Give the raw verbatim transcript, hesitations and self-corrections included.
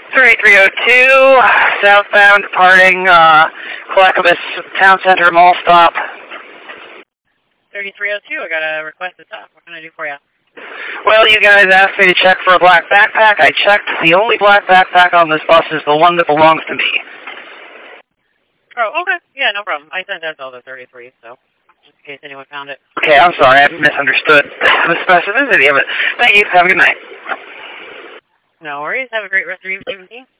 thirty-three oh two, southbound, departing uh, Clackamas Town Center Mall stop. thirty-three oh two, I got a request to stop. What can I do for you? Well, you guys asked me to check for a black backpack. I checked. The only black backpack on this bus is the one that belongs to me. Oh, okay. Yeah, no problem. I sent out all the thirty-three, so just in case anyone found it. Okay, I'm sorry. I misunderstood the specificity of it. Thank you. Have a good night. No worries. Have a great rest of your evening.